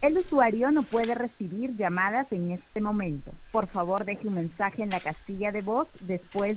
El usuario no puede recibir llamadas en este momento. Por favor, deje un mensaje en la casilla de voz después